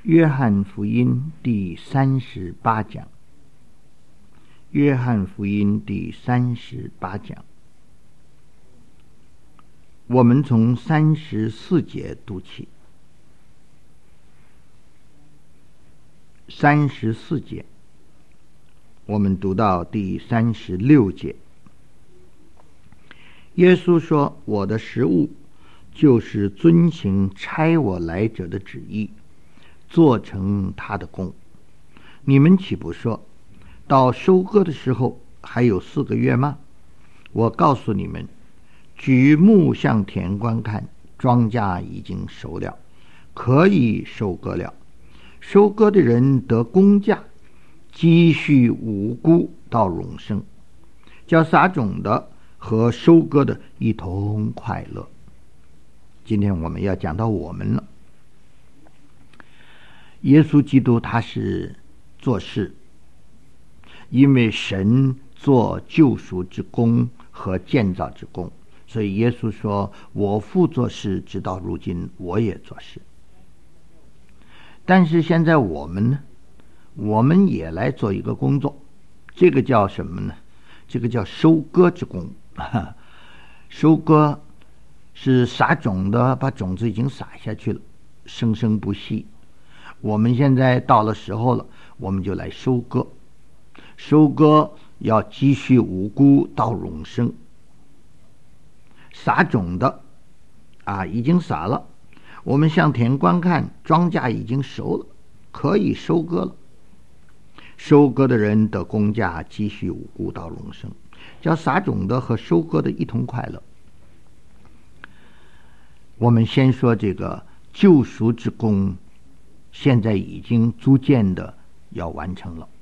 约翰福音第38讲。约翰福音第38讲，我们从34节读起。34节，我们读到第36节。耶稣说：“我的食物就是遵行差我来者的旨意，做成他的工。你们岂不说，到收割的时候还有4个月吗？我告诉你们，举目向田观看，庄稼已经熟了，可以收割了。收割的人得工价，积蓄五谷到永生，叫撒种的和收割的一同快乐。”今天我们要讲到我们了。耶稣基督他是做事，因为神做救赎之功和建造之功，所以耶稣说：“我父做事，直到如今我也做事。”但是现在我们呢，我们也来做一个工作，这个叫什么呢？这个叫收割之功。收割是撒种的把种子已经撒下去了，生生不息。我们现在到了时候了，我们就来收割。收割要积蓄五谷到永生。撒种的已经撒了，我们向田观看，庄稼已经熟了，可以收割了。收割的人得工价，积蓄五谷到永生，叫撒种的和收割的一同快乐。我们先说这个救赎之功，现在已经逐渐的要完成了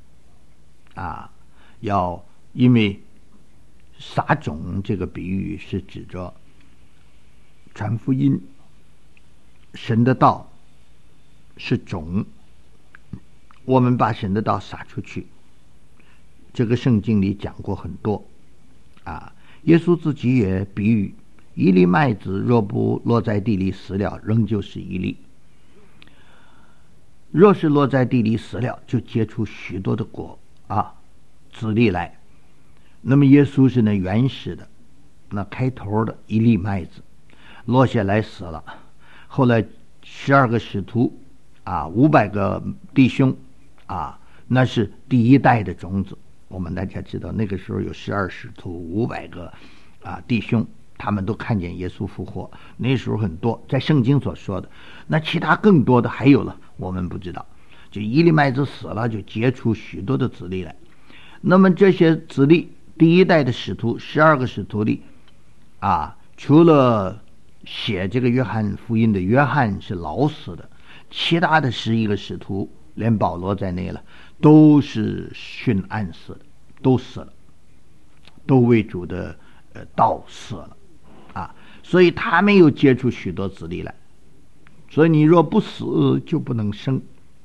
因为撒种这个比喻是指着传福音，神的道是种，我们把神的道撒出去。这个圣经里讲过很多耶稣自己也比喻，一粒麦子若不落在地里死了，仍旧是一粒；若是落在地里死了，就结出许多的果子粒来。那么耶稣是那原始的，那开头的一粒麦子落下来死了，后来12个使徒500个弟兄那是第一代的种子。我们大家知道那个时候有12使徒500个弟兄，他们都看见耶稣复活，那时候很多，在圣经所说的。那其他更多的还有了，我们不知道。就一粒麦子死了，就结出许多的子粒来。那么这些子粒，第一代的使徒12个使徒里除了写这个约翰福音的约翰是老死的，其他的11个使徒连保罗在内了，都是殉暗死的，都死了，都为主的道死了所以他们又结出许多子粒来。所以你若不死，就不能生。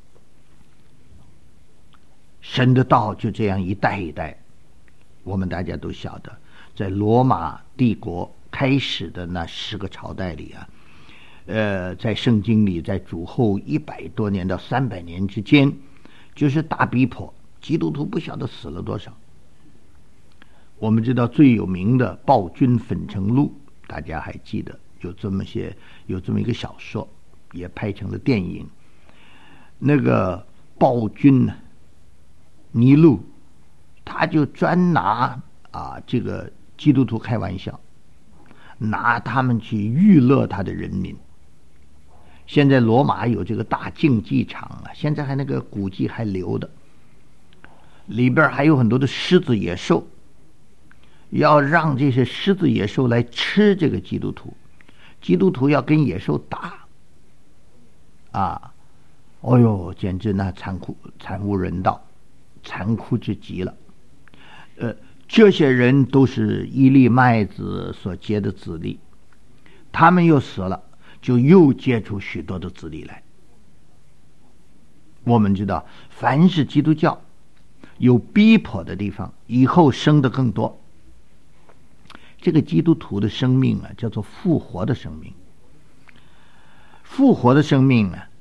神的道就这样一代一代，我们大家都晓得，在罗马帝国开始的那10个朝代里在圣经里，在主后100多年到300年之间，就是大逼迫，基督徒不晓得死了多少。我们知道最有名的暴君粉城录，大家还记得有这么一个小说，也拍成了电影。那个暴君尼禄，他就专拿这个基督徒开玩笑，拿他们去娱乐他的人民。现在罗马有这个大竞技场现在还那个古迹还留的，里边还有很多的狮子野兽，要让这些狮子野兽来吃这个基督徒，基督徒要跟野兽打简直那惨无人道，残酷之极了。这些人都是一粒麦子所结的子粒，他们又死了，就又结出许多的子粒来。我们知道，凡是基督教有逼迫的地方，以后生的更多。这个基督徒的生命叫做复活的生命。复活的生命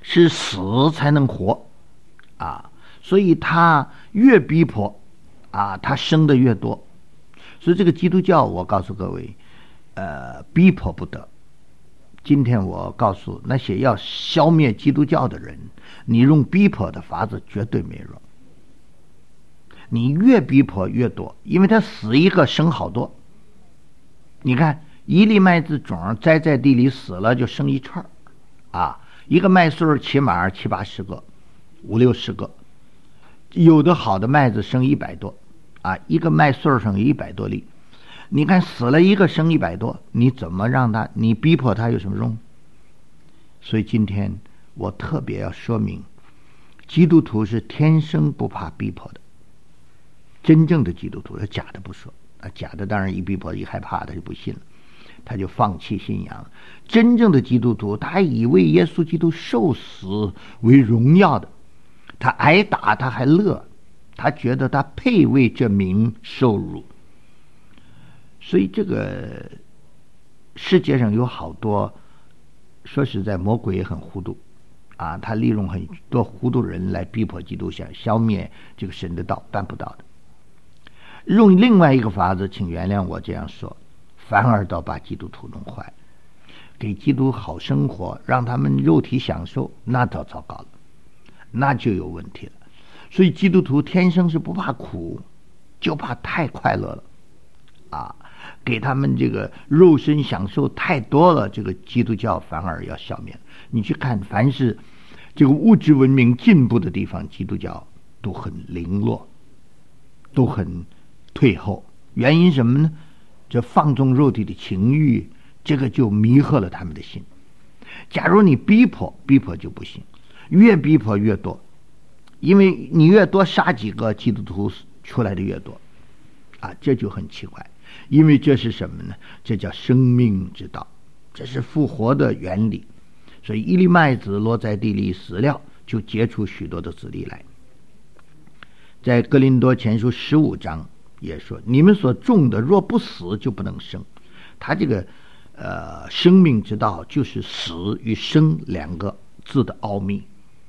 是死才能活啊，所以他越逼迫啊，他生的越多。所以这个基督教，我告诉各位，逼迫不得。今天我告诉那些要消灭基督教的人，你用逼迫的法子绝对没用。你越逼迫越多，因为他死一个生好多。你看一粒麦子种栽在地里死了就生一串啊，一个麦穗起码7、80个，5、60个，有的好的麦子生100多啊，一个麦穗上有100多粒。你看死了一个生100多，你怎么让他？你逼迫他有什么用？所以今天我特别要说明，基督徒是天生不怕逼迫的。真正的基督徒，假的不说啊，假的当然一逼迫一害怕他就不信了，他就放弃信仰了。真正的基督徒，他以为耶稣基督受死为荣耀的，他挨打他还乐，他觉得他配为这名受辱。所以这个世界上有好多，说实在，魔鬼也很糊涂啊，他利用很多糊涂人来逼迫基督，想消灭这个神的道，办不到的。用另外一个法子，请原谅我这样说，反而倒把基督徒弄坏，给基督好生活，让他们肉体享受，那倒糟糕了，那就有问题了。所以基督徒天生是不怕苦，就怕太快乐了啊，给他们这个肉身享受太多了，这个基督教反而要消灭。你去看，凡是这个物质文明进步的地方，基督教都很零落，都很退后。原因什么呢？这放纵肉体的情欲，这个就迷惑了他们的心。假如你逼迫就不行，越逼迫越多，因为你越多杀几个基督徒出来的越多啊，这就很奇怪。因为这是什么呢？这叫生命之道，这是复活的原理。所以一粒麦子落在地里死了，就结出许多的子粒来。在哥林多前书15章也说，你们所种的若不死就不能生。他这个生命之道就是死与生两个字的奥秘。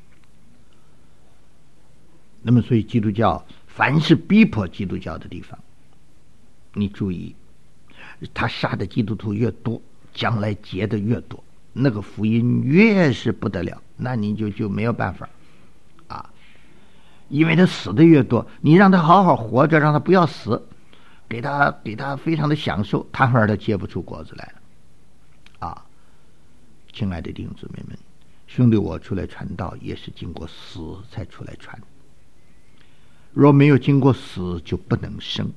那么所以基督教凡是逼迫基督教的地方，你注意，他杀的基督徒越多，将来结的越多，那个福音越是不得了，那你就没有办法啊，因为他死的越多，你让他好好活着，让他不要死，给他非常的享受，他反而他结不出果子来了啊！亲爱的弟兄姊妹们，兄弟，我出来传道也是经过死才出来传，若没有经过死，就不能生。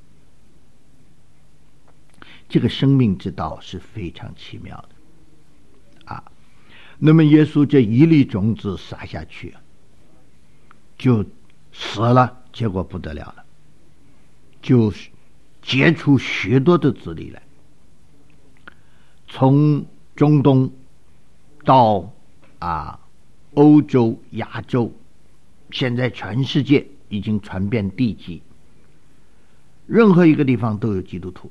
这个生命之道是非常奇妙的啊！那么耶稣这一粒种子撒下去，就死了，结果不得了了，就结出许多的子粒来，从中东到欧洲、亚洲，现在全世界已经传遍地极，任何一个地方都有基督徒。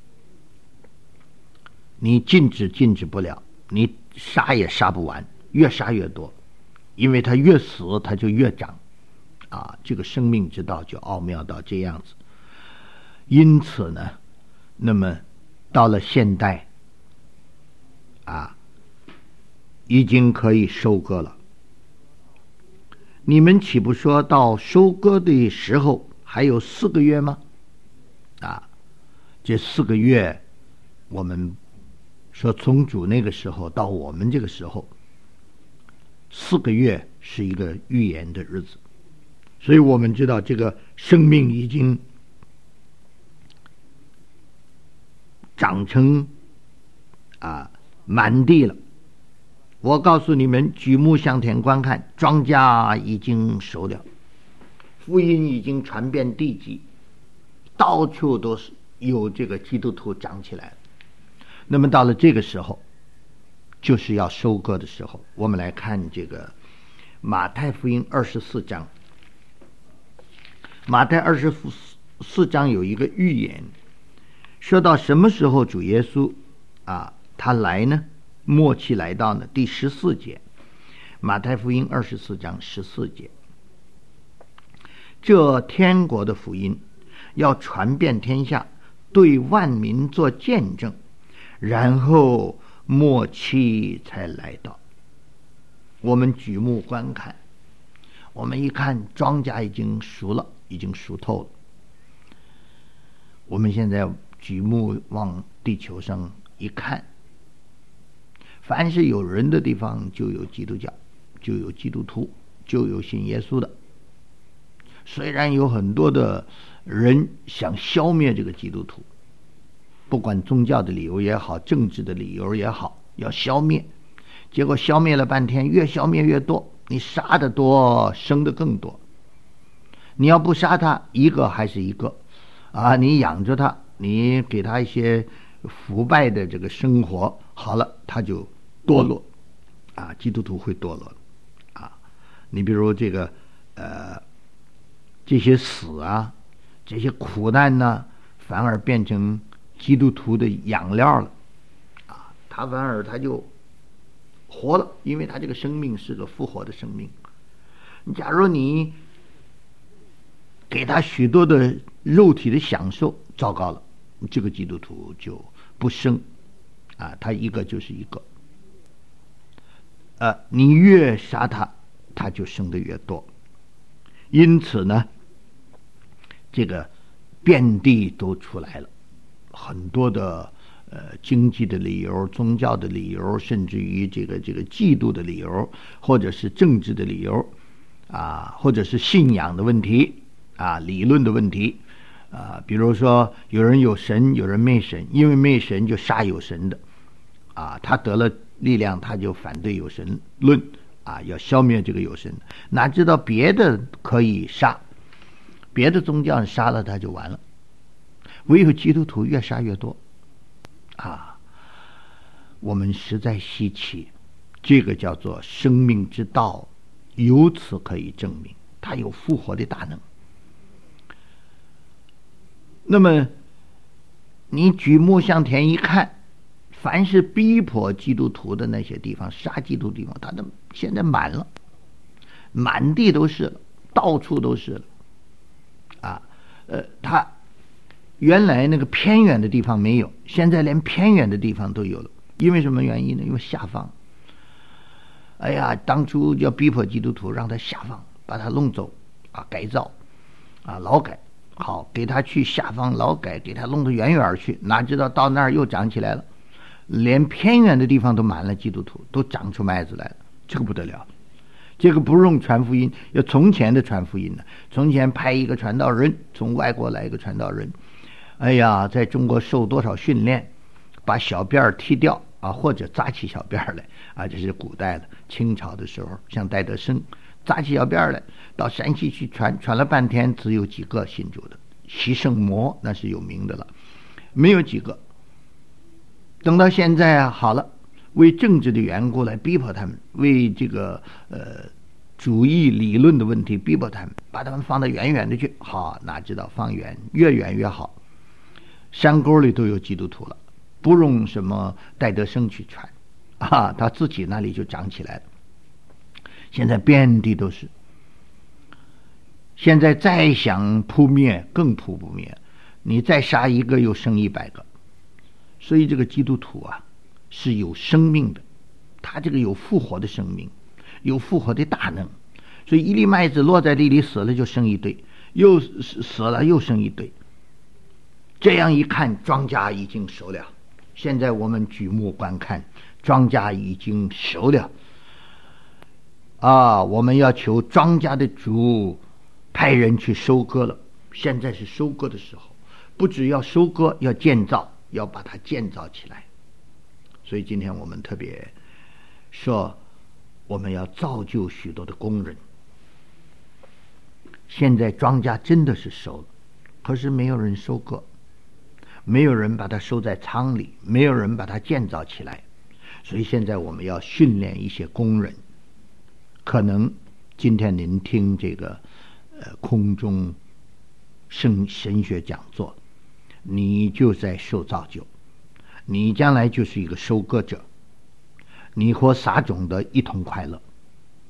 你禁止不了，你杀也杀不完，越杀越多，因为他越死他就越长啊！这个生命之道就奥妙到这样子。因此呢，那么到了现代已经可以收割了。你们岂不说到收割的时候还有4个月吗？这4个月，我们说从主那个时候到我们这个时候，4个月是一个预言的日子，所以我们知道这个生命已经长成满地了。我告诉你们，举目向田观看，庄稼已经熟了，福音已经传遍地极，到处都是有这个基督徒长起来了。那么到了这个时候，就是要收割的时候。我们来看这个马太福音24章。马太24章有一个预言，说到什么时候主耶稣他来呢？末期来到呢？第14节， 马太福音24章14节，这天国的福音要传遍天下，对万民做见证，然后末期才来到。我们举目观看，我们一看庄稼已经熟了，已经熟透了。我们现在举目往地球上一看，凡是有人的地方就有基督教，就有基督徒，就有信耶稣的。虽然有很多的人想消灭这个基督徒，不管宗教的理由也好，政治的理由也好，要消灭，结果消灭了半天，越消灭越多，你杀的多，生的更多。你要不杀他，一个还是一个啊，你养着他，你给他一些腐败的这个生活，好了，他就堕落啊，基督徒会堕落啊。你比如这个这些死啊，这些苦难呢，反而变成基督徒的养料了啊，他反而他就活了，因为他这个生命是个复活的生命。假如你给他许多的肉体的享受，糟糕了，这个基督徒就不生啊，他一个就是一个。你越杀他，他就生得越多。因此呢，这个遍地都出来了很多的经济的理由、宗教的理由，甚至于这个嫉妒的理由，或者是政治的理由啊，或者是信仰的问题啊，理论的问题啊，比如说有人有神，有人没神，因为没神就杀有神的啊，他得了力量，他就反对有神论啊，要消灭这个有神，哪知道别的可以杀，别的宗教杀了他就完了，唯有基督徒越杀越多啊！我们实在稀奇，这个叫做生命之道，由此可以证明它有复活的大能。那么你举目向田一看，凡是逼迫基督徒的那些地方，杀基督徒地方，它都现在满了，满地都是了，到处都是了啊！他原来那个偏远的地方没有，现在连偏远的地方都有了。因为什么原因呢？因为下放。哎呀，当初要逼迫基督徒，让他下放，把他弄走啊，改造啊，劳改，好，给他去下放劳改，给他弄得远远去，哪知道到那儿又长起来了，连偏远的地方都满了基督徒，都长出麦子来了，这个不得了。这个不用传福音，要从前的传福音呢。从前派一个传道人，从外国来一个传道人，哎呀，在中国受多少训练，把小辫剃掉啊，或者扎起小辫来啊，这是古代的清朝的时候，像戴德生扎起小辫来，到山西去传了半天，只有几个信主的。习圣魔那是有名的了，没有几个。等到现在啊，好了，为政治的缘故来逼迫他们，为这个主义理论的问题逼迫他们，把他们放得远远的去。好，哪知道放远越远越好，山沟里都有基督徒了，不用什么戴德生去传啊，他自己那里就长起来了。现在遍地都是，现在再想扑灭更扑不灭，你再杀一个又生100个。所以这个基督徒啊是有生命的，他这个有复活的生命，有复活的大能。所以一粒麦子落在地里死了就生一堆，又死了又生一堆。这样一看，庄稼已经熟了。现在我们举目观看，庄稼已经熟了啊！我们要求庄稼的主派人去收割了。现在是收割的时候，不只要收割，要建造，要把它建造起来。所以今天我们特别说，我们要造就许多的工人。现在庄稼真的是收了，可是没有人收割，没有人把它收在仓里，没有人把它建造起来。所以现在我们要训练一些工人。可能今天您听这个空中神学讲座，你就在受造就，你将来就是一个收割者，你和撒种的一同快乐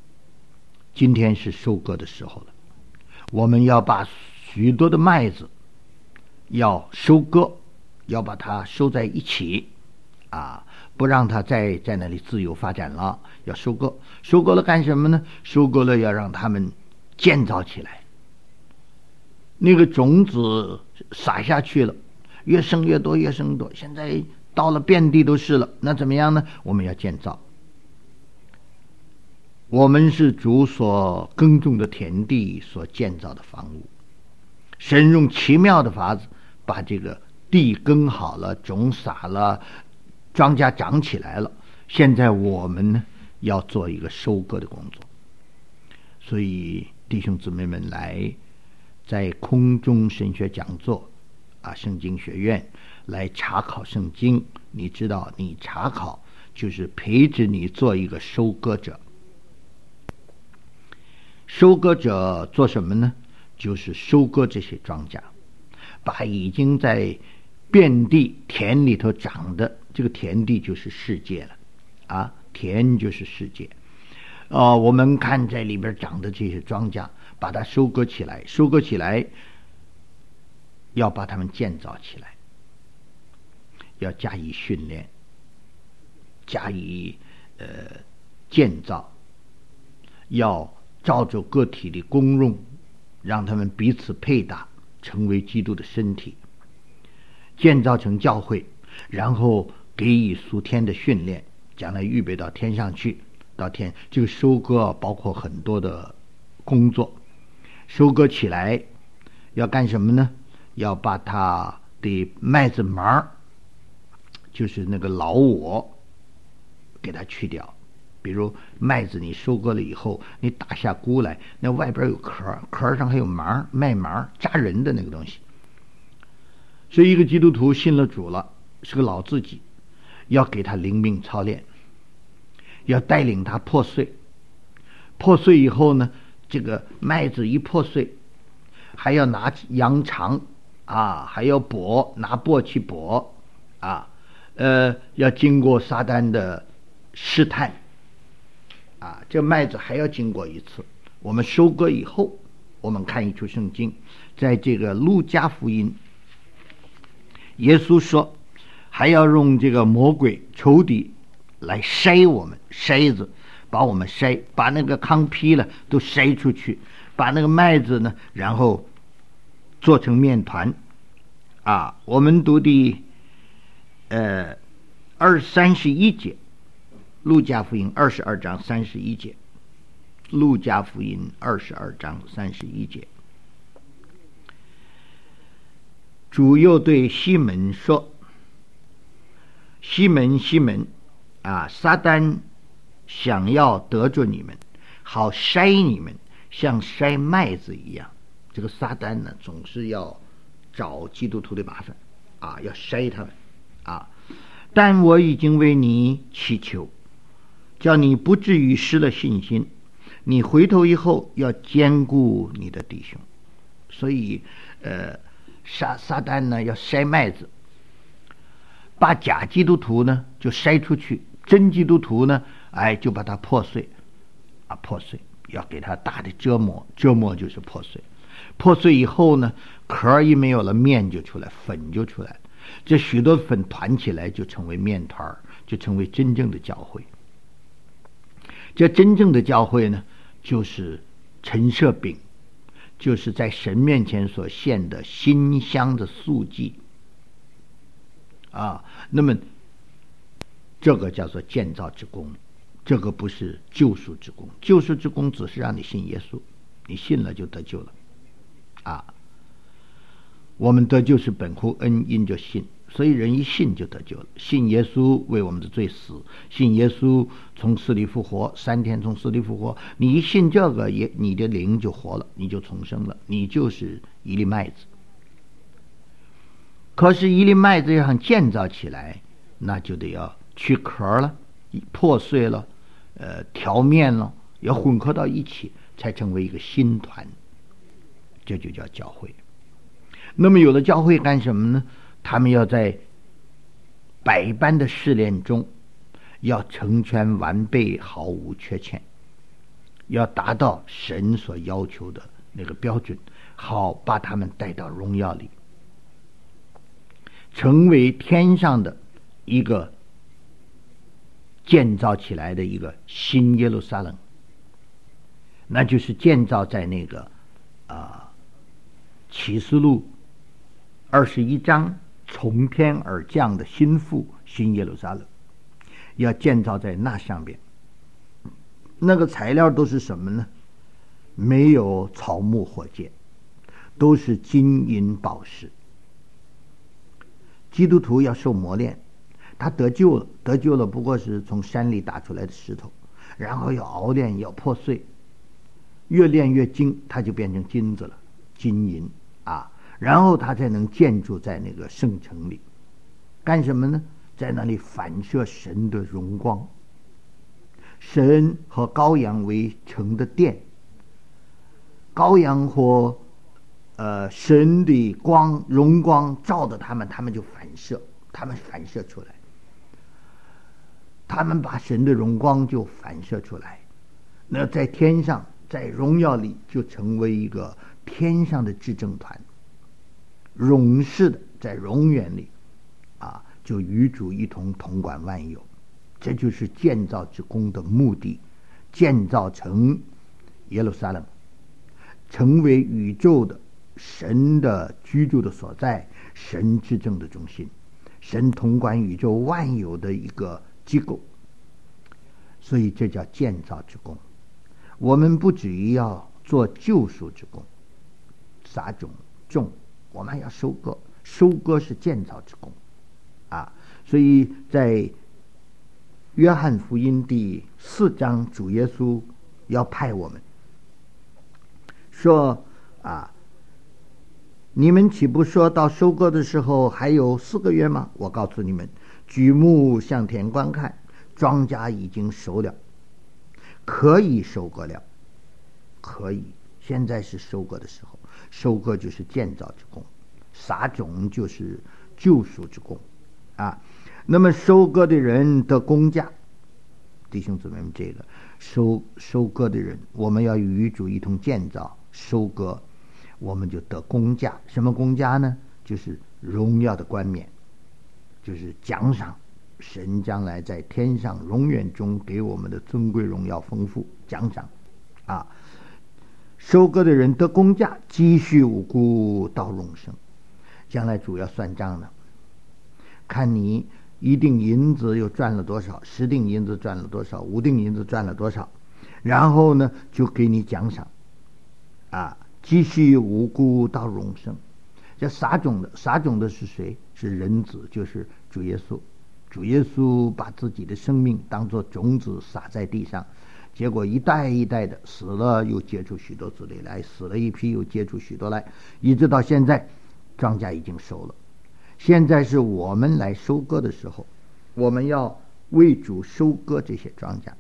今天是收割的时候了，我们要把许多的麦子要收割，要把它收在一起不让它再在那里自由发展了，要收割。收割了干什么呢？收割了要让它们建造起来。那个种子撒下去了，越生越多，越生越多，现在到了遍地都是了，那怎么样呢？我们要建造。我们是主所耕种的田地所建造的房屋。神用奇妙的法子把这个地耕好了，种撒了，庄稼长起来了。现在我们呢，要做一个收割的工作。所以弟兄姊妹们来在空中神学讲座圣经学院来查考圣经，你知道你查考就是培植你做一个收割者。收割者做什么呢？就是收割这些庄稼，把已经在遍地田里头长的，这个田地就是世界了田就是世界。我们看在里边长的这些庄稼，把它收割起来，收割起来要把它们建造起来，要加以训练，加以建造，要照着个体的功用，让他们彼此配搭，成为基督的身体，建造成教会，然后给予属天的训练，将来预备到天上去。到天，这个收割包括很多的工作。收割起来要干什么呢？要把它的麦子苗，就是那个老我，给它去掉。比如麦子你收割了以后，你打下菇来，那外边有壳，壳上还有苗，麦苗扎人的那个东西。所以一个基督徒信了主了，是个老自己，要给他灵命操练，要带领他破碎。破碎以后呢，这个麦子一破碎，还要拿羊肠还要剥，拿簸箕剥要经过撒旦的试探这麦子还要经过一次。我们收割以后，我们看一处圣经，在这个路加福音，耶稣说还要用这个魔鬼仇敌来筛我们，筛子把我们筛，把那个糠坯了都筛出去，把那个麦子呢，然后做成面团我们读的31节，路加福音22章31节，路加福音22章31节，主又对西门说：西门，西门撒旦想要得着你们，好筛你们，像筛麦子一样。这个撒旦呢，总是要找基督徒的麻烦要筛他们但我已经为你祈求，叫你不至于失了信心。你回头以后要兼顾你的弟兄。所以撒旦呢要筛麦子，把假基督徒呢就筛出去，真基督徒呢就把它破碎破碎，要给他大的折磨，折磨就是破碎。破碎以后呢，壳一没有了，面就出来，粉就出来，这许多粉团起来就成为面团，就成为真正的教会。这真正的教会呢，就是陈设饼，就是在神面前所献的馨香的素祭那么这个叫做建造之功，这个不是救赎之功。救赎之功只是让你信耶稣，你信了就得救了我们得救是本乎恩，因着信，所以人一信就得救了。信耶稣为我们的罪死，信耶稣从死里复活，3天从死里复活，你一信这个，你的灵就活了，你就重生了，你就是一粒麦子。可是一粒麦子要想建造起来，那就得要去壳了，破碎了，调面了，要混合到一起，才成为一个新团，这就叫教会。那么有了教会干什么呢？他们要在百般的试炼中，要成全完备，毫无缺欠， 要达到神所要求的那个标准，好把他们带到荣耀里，成为天上的一个建造起来的一个新耶路撒冷，那就是建造在那个启示录21章从天而降的新妇新耶路撒冷，要建造在那上边。那个材料都是什么呢？没有草木火箭，都是金银宝石。基督徒要受磨练，他得救了，得救了不过是从山里打出来的石头，然后要熬炼，要破碎，越炼越精，它就变成金子了，金银啊，然后他才能建筑在那个圣城里，干什么呢？在那里反射神的荣光，神和羔羊为成的殿，羔羊或神的光荣光照着他们，他们就反射，他们反射出来，他们把神的荣光就反射出来，那在天上，在荣耀里就成为一个天上的执政团，荣视的在荣源里啊，就与主一同统管万有。这就是建造之功的目的，建造成耶路撒冷，成为宇宙的神的居住的所在，神执政的中心，神统管宇宙万有的一个机构。所以这叫建造之功。我们不止于要做救赎之功，撒种种，我们要收割，收割是建造之功啊。所以在约翰福音第4章，主耶稣要派我们说啊，你们岂不说到收割的时候还有4个月吗？我告诉你们，举目向田观看，庄稼已经熟了，可以收割了，可以，现在是收割的时候。收割就是建造之功，撒种就是救赎之功啊。那么收割的人得工价，弟兄姊妹们，这个收割的人，我们要与主一同建造收割，我们就得工价。什么工价呢？就是荣耀的冠冕，就是奖赏，神将来在天上荣远中给我们的尊贵荣耀丰富奖赏啊。收割的人得工价，积蓄无辜到永生。将来主要算账了，看你1锭银子又赚了多少，10锭银子赚了多少，5锭银子赚了多少，然后呢就给你奖赏啊，积蓄无辜到永生。这撒种的是谁？是人子，就是主耶稣。主耶稣把自己的生命当作种子撒在地上，结果一代一代的死了又结出许多子粒来，死了一批又结出许多来，一直到现在庄稼已经熟了。现在是我们来收割的时候，我们要为主收割这些庄稼，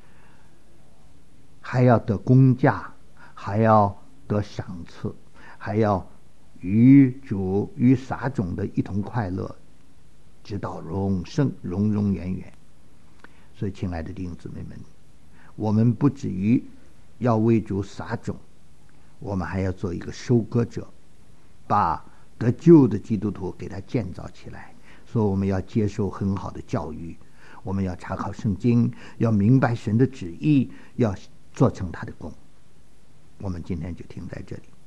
还要得工价，还要得赏赐，还要与主与撒种的一同快乐，直到永生，永永远远。所以亲爱的弟兄姊妹们，我们不止于要为主撒种，我们还要做一个收割者，把得救的基督徒给他建造起来。所以我们要接受很好的教育，我们要查考圣经，要明白神的旨意，要做成他的功。我们今天就停在这里。